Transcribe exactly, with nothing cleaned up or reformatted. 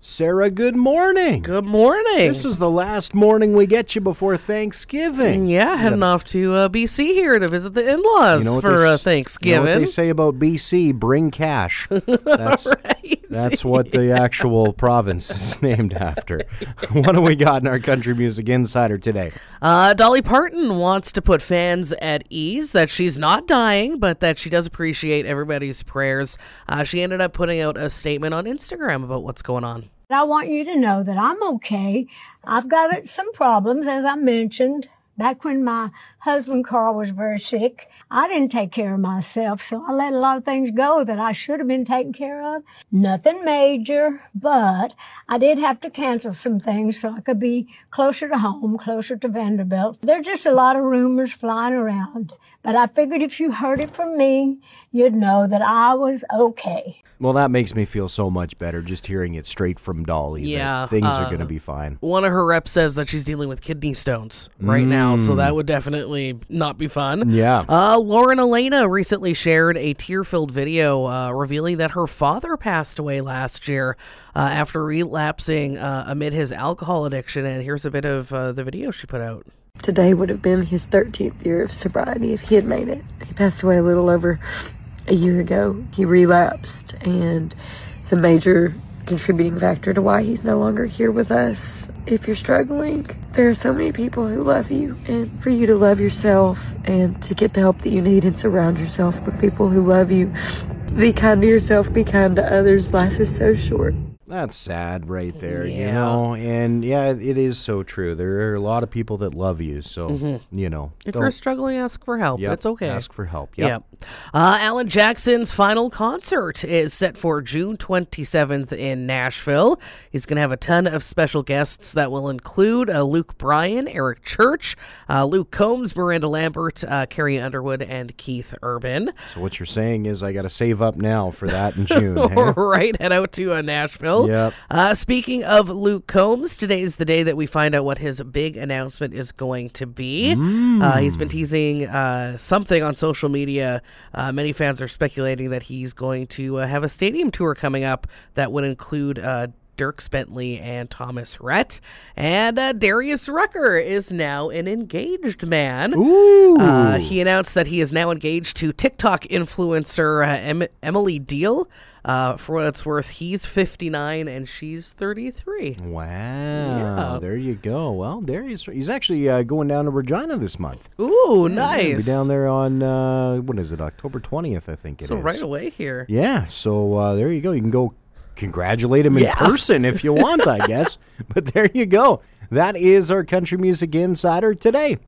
Sarah, good morning. Good morning. This is the last morning we get you before Thanksgiving. Yeah, heading off to uh, B C here to visit the in-laws You know for they, uh, s- Thanksgiving. You know what they say about B C? Bring cash. That's, right. that's what the actual province is named after. What do we got in our Country Music Insider today? Uh, Dolly Parton wants to put fans at ease that she's not dying, but that she does appreciate everybody's prayers. Uh, she ended up putting out a statement on Instagram about what's going on. I want you to know that I'm okay. I've got some problems, as I mentioned. Back when my husband Carl was very sick, I didn't take care of myself, so I let a lot of things go that I should have been taken care of. Nothing major, but I did have to cancel some things so I could be closer to home, closer to Vanderbilt. There's just a lot of rumors flying around, but I figured if you heard it from me, you'd know that I was okay. Well, that makes me feel so much better just hearing it straight from Dolly. Yeah, that things uh, are going to be fine. One of her reps says that she's dealing with kidney stones right now, so that would definitely not be fun. Yeah. Uh, Lauren Elena recently shared a tear-filled video uh, revealing that her father passed away last year uh, after relapsing uh, amid his alcohol addiction, and here's a bit of uh, the video she put out. Today would have been his thirteenth year of sobriety if he had made it. He passed away a little over a year ago. He relapsed, and it's a major contributing factor to why he's no longer here with us. If you're struggling, there are so many people who love you, and for you to love yourself and to get the help that you need and surround yourself with people who love you. Be kind to yourself, be kind to others. Life is so short. That's sad right there, you Yeah. know, and yeah, it is so true. There are a lot of people that love you, so, you know. If don't- you're struggling, ask for help. Yep, It's okay. Ask for help. Yep. Yep. Uh, Alan Jackson's final concert is set for June twenty-seventh in Nashville. He's going to have a ton of special guests that will include uh, Luke Bryan, Eric Church, uh, Luke Combs, Miranda Lambert, uh, Carrie Underwood, and Keith Urban. So what you're saying is I got to save up now for that in June. Hey? Right, head out to uh, Nashville. Yep. Uh, speaking of Luke Combs, today's the day that we find out what his big announcement is going to be. Uh, he's been teasing uh, something on social media. Uh, many fans are speculating that he's going to uh, have a stadium tour coming up that would include uh, Dierks Bentley and Thomas Rhett. And uh, Darius Rucker is now an engaged man. Ooh. Uh, he announced that he is now engaged to TikTok influencer uh, em- Emily Deal. Uh, for what it's worth, he's fifty-nine and she's thirty-three. Wow. Yeah. There you go. Well, Darius, he's actually uh, going down to Regina this month. Ooh, He'll nice. be down there on, uh, what is it, October twentieth, I think it is. So right away here. Yeah, so uh, there you go. You can go congratulate him in Yeah. person if you want, I guess. But there you go. That is our Country Music Insider today.